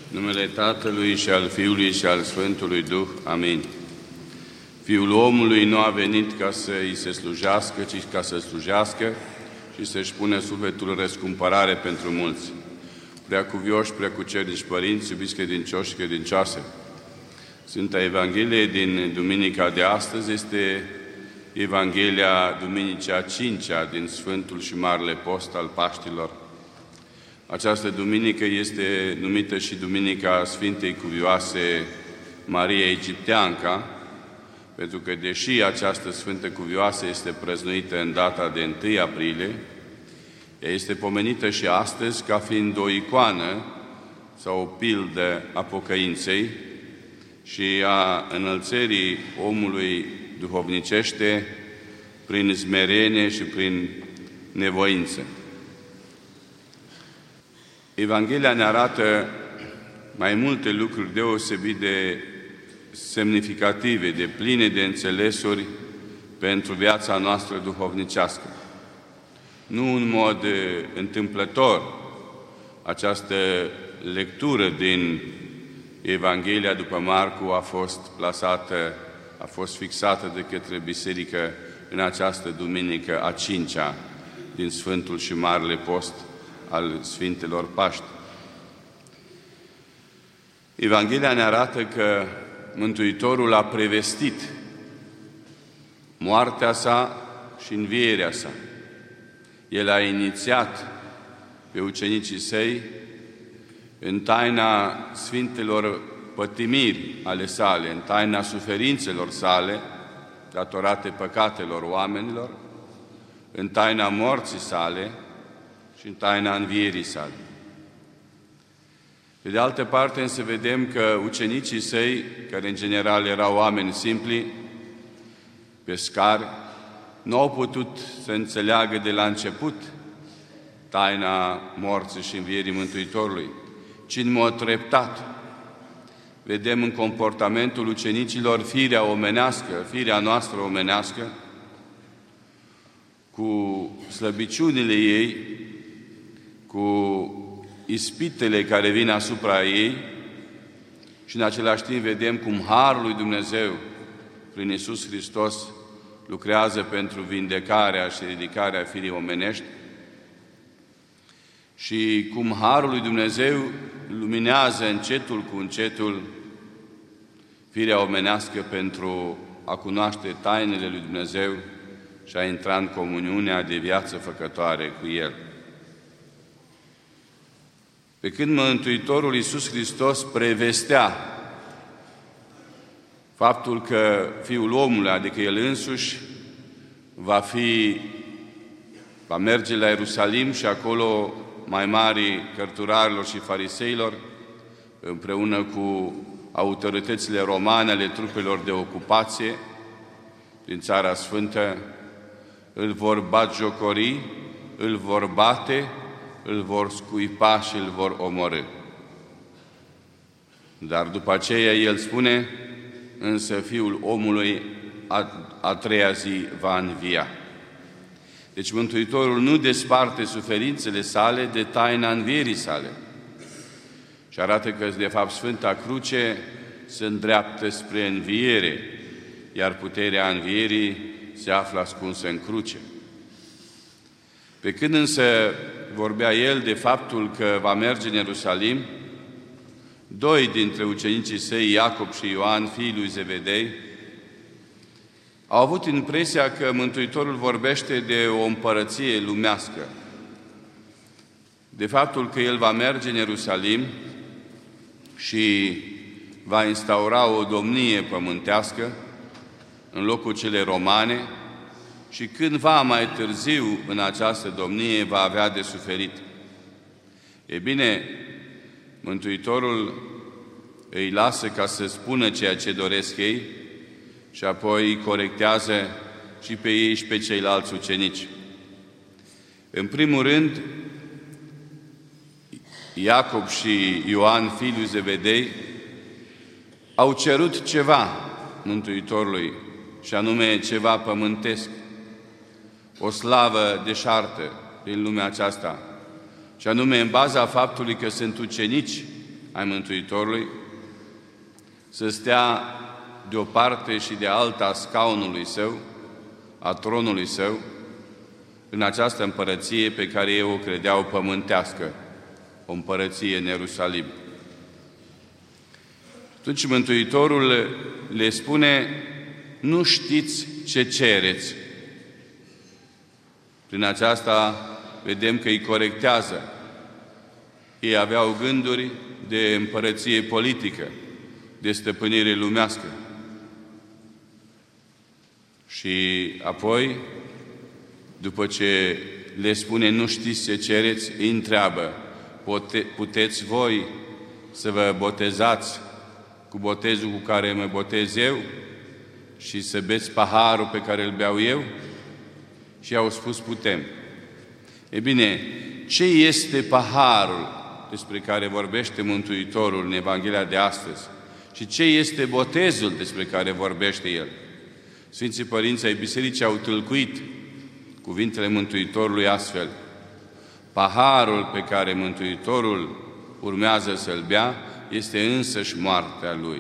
Numele Tatălui și al Fiului și al Sfântului Duh. Amin. Fiul omului nu a venit ca să îi se slujească, ci ca să slujească și să-și pune sufletul răscumpărare pentru mulți. Preacuvioși, preacucernici părinți, iubiți credincioși și credincioase, Sfânta Evanghelie din duminica de astăzi este Evanghelia duminicii a 5-a din Sfântul și Marele Post al Paștilor. Această duminică este numită și Duminica Sfintei Cuvioase Maria Egipteanca, pentru că, deși această Sfântă Cuvioasă este prăznuită în data de 1 aprilie, ea este pomenită și astăzi ca fiind o icoană sau o pildă a pocăinței și a înălțării omului duhovnicește prin smerenie și prin nevoință. Evanghelia ne arată mai multe lucruri deosebit de semnificative, de pline de înțelesuri pentru viața noastră duhovnicească. Nu în mod întâmplător, această lectură din Evanghelia după Marcu a fost fixată de către Biserică în această duminică a 5-a din Sfântul și Marele Post al Sfintelor Paști. Evanghelia ne arată că Mântuitorul a prevestit moartea sa și învierea sa. El a inițiat pe ucenicii săi în taina sfintelor pătimiri ale sale, în taina suferințelor sale, datorate păcatelor oamenilor, în taina morții sale și în taina învierii sale. Pe de altă parte, însă, vedem că ucenicii săi, care în general erau oameni simpli, pescari, nu au putut să înțeleagă de la început taina morții și învierii Mântuitorului, ci în mod treptat. Vedem în comportamentul ucenicilor firea omenească, firea noastră omenească, cu slăbiciunile ei, cu ispitele care vin asupra ei și în același timp vedem cum Harul lui Dumnezeu prin Iisus Hristos lucrează pentru vindecarea și ridicarea firii omenești și cum Harul lui Dumnezeu luminează încetul cu încetul firea omenească pentru a cunoaște tainele lui Dumnezeu și a intra în comuniunea de viață făcătoare cu El. Pe când Mântuitorul Iisus Hristos prevestea faptul că Fiul omului, adică El însuși, va merge la Ierusalim și acolo mai mari cărturarilor și fariseilor, împreună cu autoritățile romane ale trupelor de ocupație din Țara Sfântă, îl vor batjocori, îl vor bate, îl vor scuipa și îl vor omorî. Dar după aceea El spune, însă Fiul omului a treia zi va învia. Deci Mântuitorul nu desparte suferințele sale de taina învierii sale și arată că, de fapt, Sfânta Cruce se îndreaptă spre înviere, iar puterea învierii se află ascunsă în cruce. Pe când însă vorbea El de faptul că va merge în Ierusalim, doi dintre ucenicii săi, Iacob și Ioan, fiii lui Zevedei, au avut impresia că Mântuitorul vorbește de o împărăție lumească, de faptul că El va merge în Ierusalim și va instaura o domnie pământească în locul cele romane și cândva mai târziu în această domnie va avea de suferit. E bine, Mântuitorul îi lasă ca să spună ceea ce doresc ei și apoi îi corectează și pe ei și pe ceilalți ucenici. În primul rând, Iacob și Ioan, fiii lui Zevedei, au cerut ceva Mântuitorului, și anume ceva pământesc, o slavă deșartă din lumea aceasta, și anume în baza faptului că sunt ucenici ai Mântuitorului, să stea de o parte și de alta a scaunului Său, a tronului Său, în această împărăție pe care ei o credeau pământească, o împărăție în Ierusalim. Atunci Mântuitorul le spune: nu știți ce cereți. Prin aceasta vedem că îi corectează. Ei aveau gânduri de împărăție politică, de stăpânire lumească. Și apoi, după ce le spune nu știți ce cereți, îi întreabă: puteți voi să vă botezați cu botezul cu care mă botez eu și să beți paharul pe care îl beau eu? Și au spus: putem. E bine, ce este paharul despre care vorbește Mântuitorul în Evanghelia de astăzi? Și ce este botezul despre care vorbește El? Sfinții Părinți ai Bisericii au tâlcuit cuvintele Mântuitorului astfel: paharul pe care Mântuitorul urmează să-l bea este însăși moartea Lui.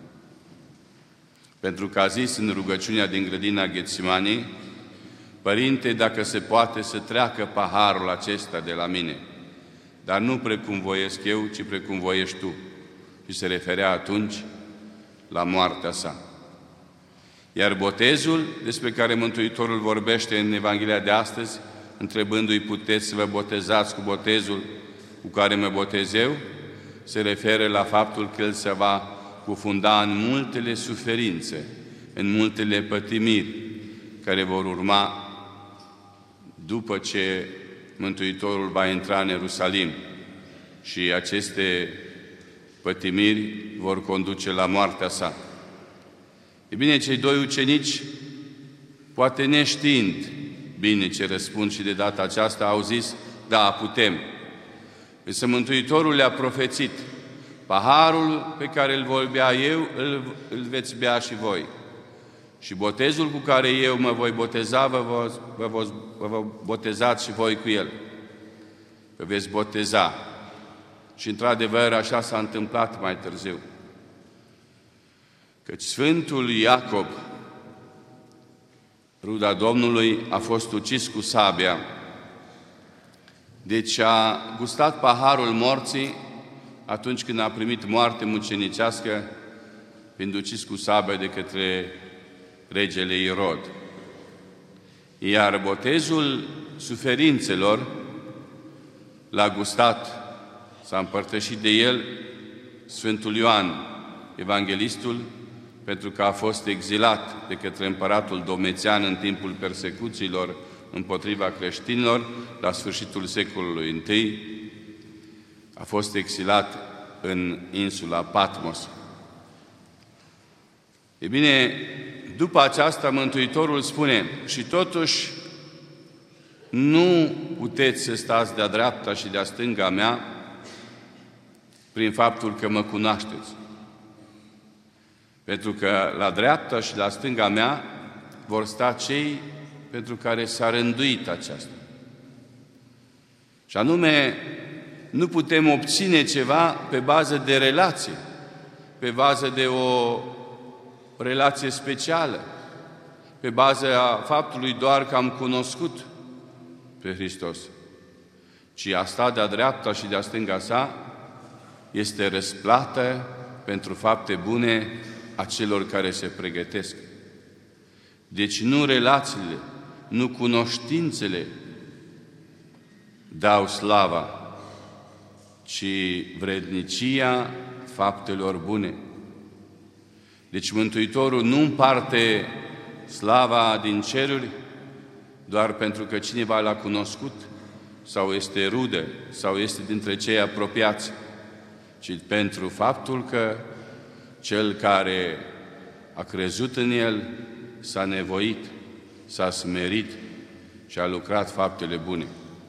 Pentru că a zis în rugăciunea din grădina Ghetsimanii: Părinte, dacă se poate să treacă paharul acesta de la mine, dar nu precum voiesc eu, ci precum voiești Tu. Și se referea atunci la moartea Sa. Iar botezul despre care Mântuitorul vorbește în Evanghelia de astăzi, întrebându-i: puteți să vă botezați cu botezul cu care mă botez eu, se referă la faptul că El se va cufunda în multele suferințe, în multele pătimiri care vor urma după ce Mântuitorul va intra în Ierusalim. Și aceste pătimiri vor conduce la moartea Sa. E bine, cei doi ucenici, poate neștiind bine ce răspund și de data aceasta, au zis: da, putem. Însă Mântuitorul le-a profețit: paharul pe care îl voi bea eu, îl veți bea și voi. Și botezul cu care eu mă voi boteza, vă botezați și voi cu el. Vă veți boteza. Și într-adevăr așa s-a întâmplat mai târziu. Căci Sfântul Iacob, ruda Domnului, a fost ucis cu sabia. Deci a gustat paharul morții atunci când a primit moarte mucenicească, fiind ucis cu sabia de către regele Irod. Iar botezul suferințelor l-a gustat, s-a împărtășit de el Sfântul Ioan, evanghelistul, pentru că a fost exilat de către împăratul Domitian în timpul persecuțiilor împotriva creștinilor, la sfârșitul secolului I, a fost exilat în insula Patmos. E bine, după aceasta Mântuitorul spune: și totuși nu puteți să stați de-a dreapta și de-a stânga mea prin faptul că mă cunoașteți. Pentru că la dreapta și la stânga mea vor sta cei pentru care s-a rânduit aceasta. Și anume, nu putem obține ceva pe bază de relație, pe bază de o relație specială, pe baza faptului doar că am cunoscut pe Hristos. Ci a sta de-a dreapta și de-a stânga sa este răsplată pentru fapte bune a celor care se pregătesc. Deci nu relațiile, nu cunoștințele dau slava, ci vrednicia faptelor bune. Deci Mântuitorul nu împarte slava din ceruri doar pentru că cineva l-a cunoscut sau este rudă sau este dintre cei apropiați, ci pentru faptul că cel care a crezut în El s-a nevoit, s-a smerit și a lucrat faptele bune.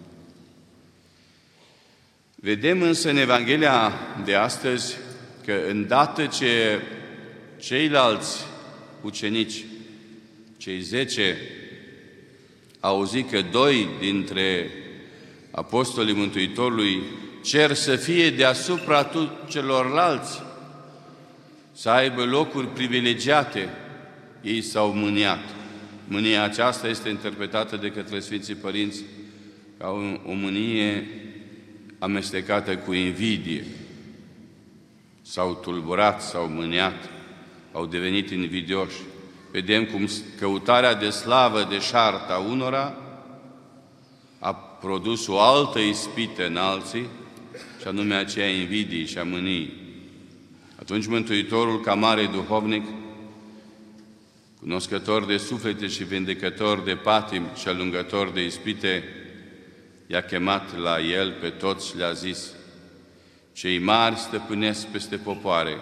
Vedem însă în Evanghelia de astăzi că îndată ce ceilalți ucenici, cei 10, au auzit că 2 dintre apostolii Mântuitorului cer să fie deasupra celorlalți, să aibă locuri privilegiate, ei s-au mâniat. Mânia aceasta este interpretată de către Sfinții Părinți ca o mânie amestecată cu invidie. S-au tulburat, s-au mâniat, au devenit invidioși. Vedem cum căutarea de slavă deșartă a unora a produs o altă ispită în alții, și anume aceea invidiei și a mâniei. Atunci Mântuitorul, ca mare duhovnic, cunoscător de suflete și vindecător de patimi și alungător de ispite, i-a chemat la el pe toți și le-a zis: cei mari stăpânesc peste popoare,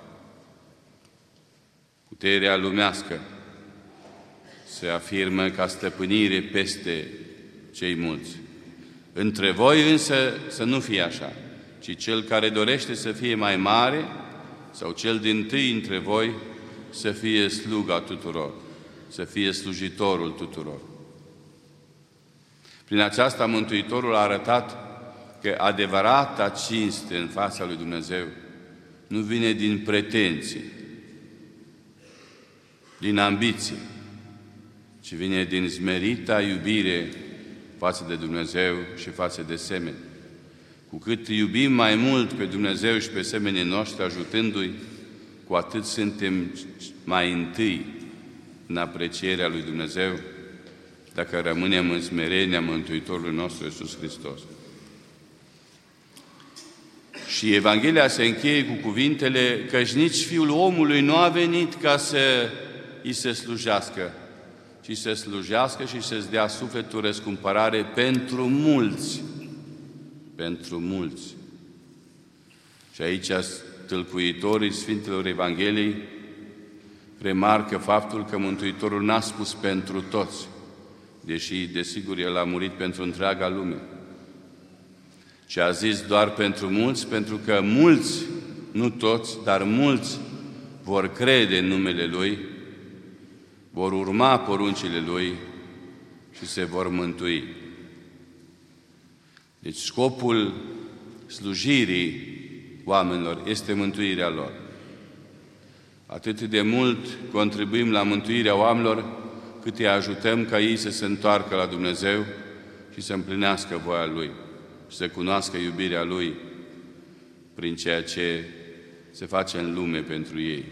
puterea lumească se afirmă ca stăpânire peste cei mulți. Între voi însă să nu fie așa, ci cel care dorește să fie mai mare sau cel dintâi între voi să fie sluga tuturor, să fie slujitorul tuturor. Prin aceasta Mântuitorul a arătat că adevărata cinste în fața lui Dumnezeu nu vine din pretenții, din ambiție, ci vine din smerita iubire față de Dumnezeu și față de semeni. Cu cât iubim mai mult pe Dumnezeu și pe semenii noștri, ajutându-i, cu atât suntem mai întâi în aprecierea lui Dumnezeu, dacă rămânem în smerenia Mântuitorului nostru Iisus Hristos. Și Evanghelia se încheie cu cuvintele: căci nici Fiul omului nu a venit ca să îi se slujească, ci să slujească și să-ți dea sufletul răscumpărare pentru mulți. Pentru mulți. Și aici tâlcuitorii Sfintelor Evangheliei remarcă faptul că Mântuitorul n-a spus pentru toți, deși, desigur, El a murit pentru întreaga lume, ci a zis doar pentru mulți, pentru că mulți, nu toți, dar mulți vor crede în numele Lui, vor urma poruncile Lui și se vor mântui. Deci scopul slujirii oamenilor este mântuirea lor. Atât de mult contribuim la mântuirea oamenilor, cât îi ajutăm ca ei să se întoarcă la Dumnezeu și să împlinească voia Lui și să cunoască iubirea Lui prin ceea ce se face în lume pentru ei.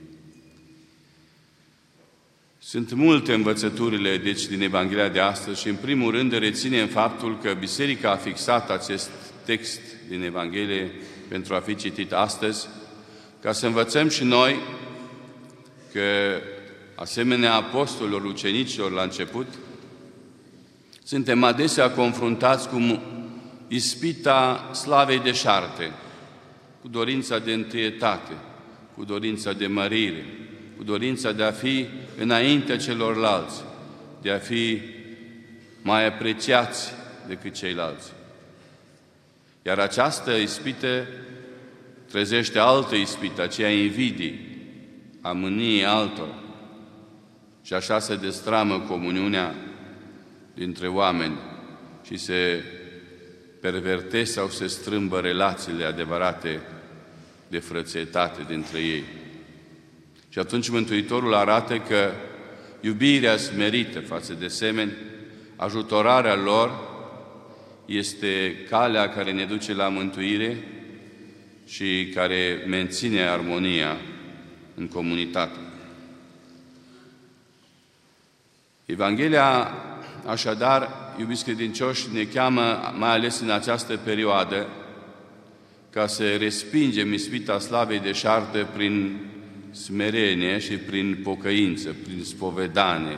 Sunt multe învățăturile, deci, din Evanghelia de astăzi și, în primul rând, reținem faptul că Biserica a fixat acest text din Evanghelie pentru a fi citit astăzi, ca să învățăm și noi că, asemenea apostolilor, ucenicilor la început, suntem adesea confruntați cu ispita slavei deșarte, cu dorința de întâietate, cu dorința de mărire, cu dorința de a fi înaintea celorlalți, de a fi mai apreciați decât ceilalți. Iar această ispită trezește altă ispită, aceea invidiei, a mâniei altora. Și așa se destramă comuniunea dintre oameni și se pervertesc sau se strâmbă relațiile adevărate de frățietate dintre ei. Și atunci Mântuitorul arată că iubirea smerită față de semeni, ajutorarea lor, este calea care ne duce la mântuire și care menține armonia în comunitate. Evanghelia, așadar, iubiți credincioși, ne cheamă, mai ales în această perioadă, ca să respingem ispita slavei deșarte prin smerenie și prin pocăință, prin spovedanie.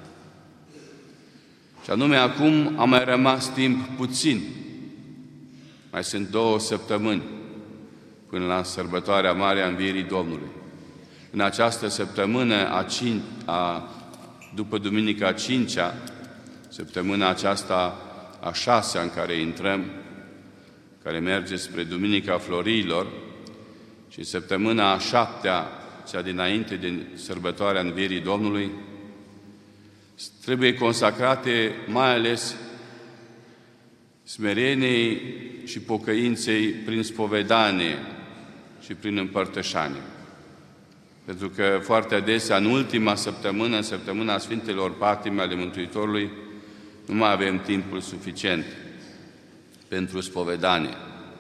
Și anume, acum a mai rămas timp puțin. Mai sunt 2 săptămâni până la sărbătoarea mare a Învierii Domnului. În această săptămână după Duminica a 5-a, săptămâna aceasta a 6-a în care intrăm, care merge spre Duminica Florilor, și săptămâna a 7-a, cea dinainte de sărbătoarea Învierii Domnului, trebuie consacrate mai ales smereniei și pocăinței prin spovedanie și prin împărtășanie. Pentru că foarte adesea, în ultima săptămână, în săptămâna Sfintelor Patime ale Mântuitorului, nu mai avem timpul suficient pentru spovedanie.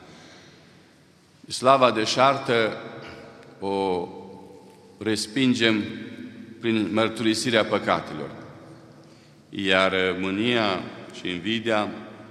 Slava deșartă o respingem prin mărturisirea păcatelor, iar mânia și invidia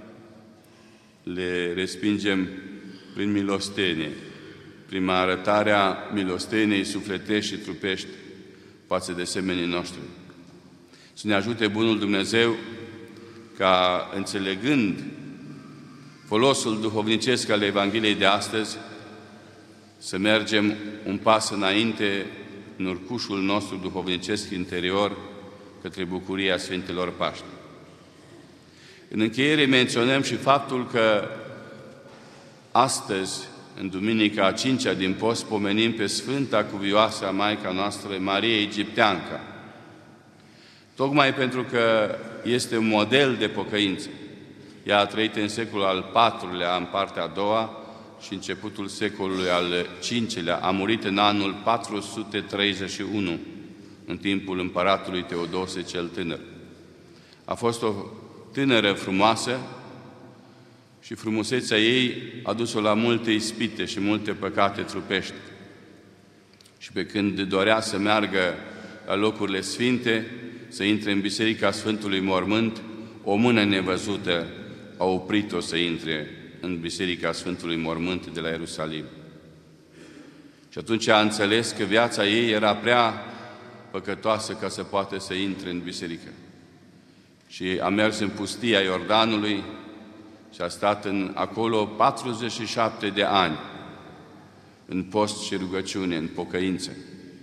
le respingem prin milostenie, prin arătarea milosteniei sufletești și trupești față de semenii noștri. Să ne ajute Bunul Dumnezeu ca, înțelegând folosul duhovnicesc al Evangheliei de astăzi, să mergem un pas înainte în urcușul nostru duhovnicesc interior către bucuria Sfintelor Paști. În încheiere menționăm și faptul că astăzi, în Duminica a 5-a din post, pomenim pe Sfânta Cuvioasă a Maica noastră, Maria Egipteanca, tocmai pentru că este un model de pocăință. Ea a trăit în secolul al IV-lea, în partea a doua, și începutul secolului al V-lea. A murit în anul 431, în timpul împăratului Teodose cel Tânăr. A fost o tânără frumoasă și frumusețea ei a dus-o la multe ispite și multe păcate trupești. Și pe când dorea să meargă la locurile sfinte, să intre în Biserica Sfântului Mormânt, o mână nevăzută a oprit-o să intre în Biserica Sfântului Mormânt de la Ierusalim. Și atunci a înțeles că viața ei era prea păcătoasă ca să poată să intre în biserică. Și a mers în pustia Iordanului și a stat acolo 47 de ani, în post și rugăciune, în pocăință.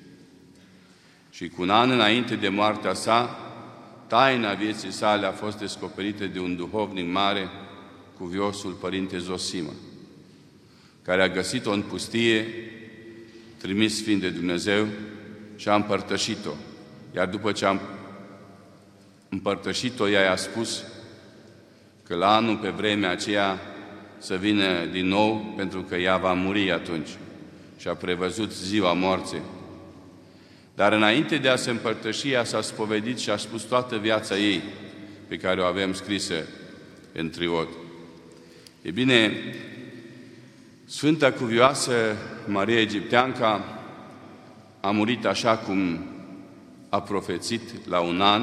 Și cu un an înainte de moartea sa, taina vieții sale a fost descoperită de un duhovnic mare, cuviosul Părinte Zosima, care a găsit-o în pustie, trimis fiind de Dumnezeu, și a împărtășit-o. Iar după ce a împărtășit-o, ea i-a spus că la anul, pe vremea aceea, să vină din nou, pentru că ea va muri atunci. Și a prevăzut ziua morții. Dar înainte de a se împărtăși, ea s-a spovedit și a spus toată viața ei, pe care o avem scrisă în Triod. E bine, Sfânta Cuvioasă Maria Egipteanca a murit așa cum a profețit, la un an,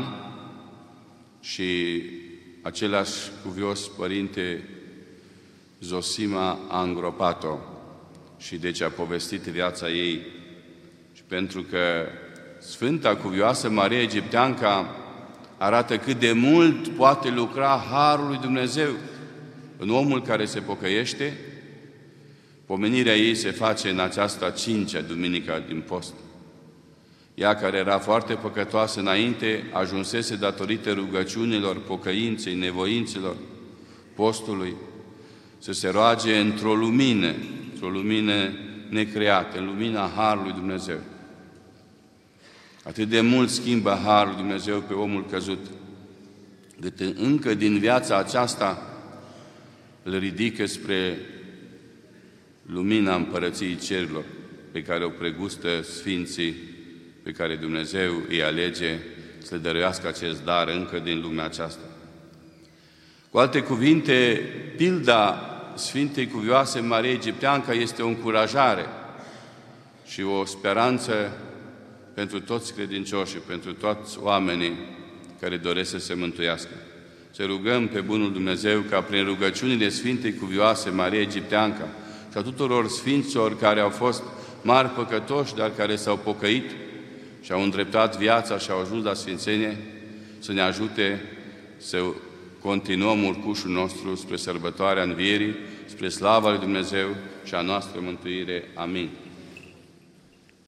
și același cuvios Părinte Zosima a îngropat-o și deci a povestit viața ei. Și pentru că Sfânta Cuvioasă Maria Egipteanca arată cât de mult poate lucra Harul lui Dumnezeu în omul care se pocăiește, pomenirea ei se face în această 5-a duminica din post. Ea, care era foarte păcătoasă înainte, ajunsese datorită rugăciunilor, pocăinței, nevoințelor, postului, să se roage într-o lumină necreată, în lumina Harului Dumnezeu. Atât de mult schimbă Harul Dumnezeu pe omul căzut, cât încă din viața aceasta îl ridică spre lumina Împărăției Cerurilor, pe care o pregustă Sfinții, pe care Dumnezeu îi alege să dăruiască acest dar încă din lumea aceasta. Cu alte cuvinte, pilda Sfintei Cuvioase Maria Egipteanca este o încurajare și o speranță pentru toți credincioșii, pentru toți oamenii care doresc să se mântuiască. Să rugăm pe Bunul Dumnezeu ca prin rugăciunile Sfintei Cuvioase Maria Egipteanca și a tuturor sfinților care au fost mari păcătoși, dar care s-au pocăit și au îndreptat viața și au ajuns la sfințenie, să ne ajute să continuăm urcușul nostru spre sărbătoarea Învierii, spre slava lui Dumnezeu și a noastră mântuire. Amin.